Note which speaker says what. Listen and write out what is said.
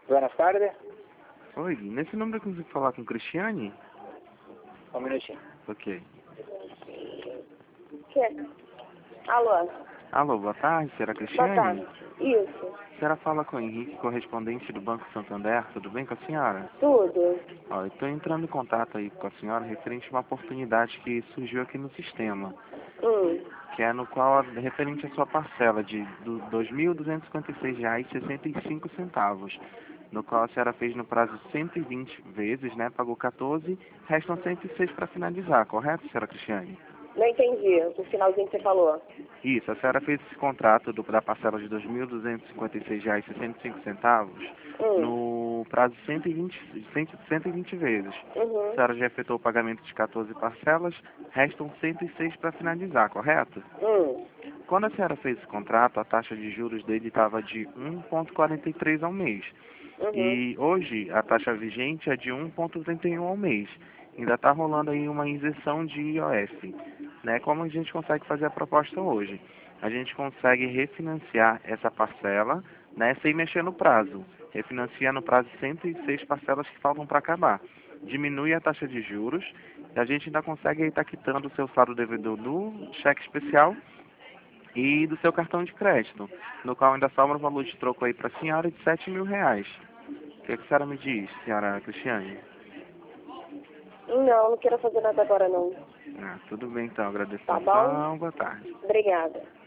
Speaker 1: Buenas tardes.
Speaker 2: Oi, nesse número eu consigo falar com Cristiane?
Speaker 1: Um minutinho.
Speaker 2: Ok.
Speaker 3: Que? Alô?
Speaker 2: Alô, boa tarde, senhora
Speaker 3: Boa
Speaker 2: Cristiane?
Speaker 3: tarde. Isso.
Speaker 2: A senhora fala com o Henrique, correspondente do Banco Santander, tudo bem com a senhora?
Speaker 3: Tudo.
Speaker 2: Ó, eu estou entrando em contato aí com a senhora referente a uma oportunidade que surgiu aqui no sistema, que é no qual, referente à sua parcela de R$ 2.256,65, no qual a senhora fez no prazo de 120 vezes, né, pagou 14, restam 106 para finalizar, correto, senhora Cristiane?
Speaker 3: Não entendi o finalzinho que você falou.
Speaker 2: Isso, a senhora fez esse contrato da parcela de R$ 2.256,65 no prazo de 120 vezes. A
Speaker 3: Uhum.
Speaker 2: senhora já efetuou o pagamento de 14 parcelas, restam 106 para finalizar, correto? Quando a senhora fez esse contrato, a taxa de juros dele estava de 1,43 ao mês. E hoje a taxa vigente é de 1,31 ao mês. Ainda está rolando aí uma isenção de IOF. Né? Como a gente consegue fazer a proposta hoje? A gente consegue refinanciar essa parcela, né, sem mexer no prazo. Refinancia no prazo de 106 parcelas que faltam para acabar. Diminui a taxa de juros e a gente ainda consegue estar quitando o seu saldo devedor do cheque especial e do seu cartão de crédito, no qual ainda sobra um valor de troco aí para a senhora de R$ 7.000. O que a senhora me diz, senhora Cristiane?
Speaker 3: Não quero fazer nada agora não.
Speaker 2: Ah, tudo bem então, agradeço a
Speaker 3: Tá bom?
Speaker 2: atenção, boa tarde.
Speaker 3: Obrigada.